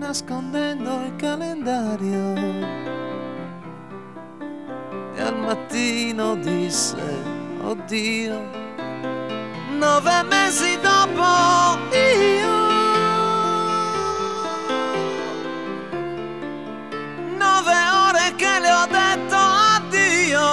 nascondendo il calendario e al mattino disse: oddio, 9 mesi dopo io, 9 ore che le ho detto addio,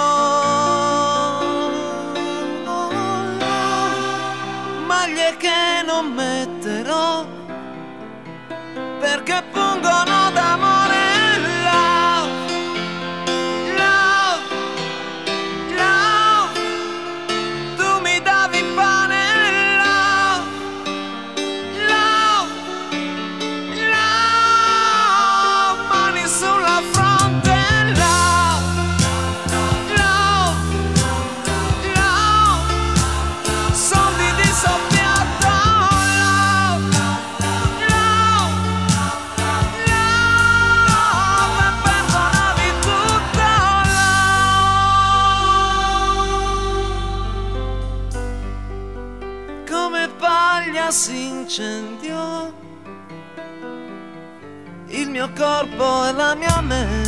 maglie che non metterò perché pungono d'amore. Love, love, love, tu mi davi pane. Love, love, love, mani sulla fronte. Love, love, love, soldi di soppiatto. Come paglia si incendiò il mio corpo e la mia mente.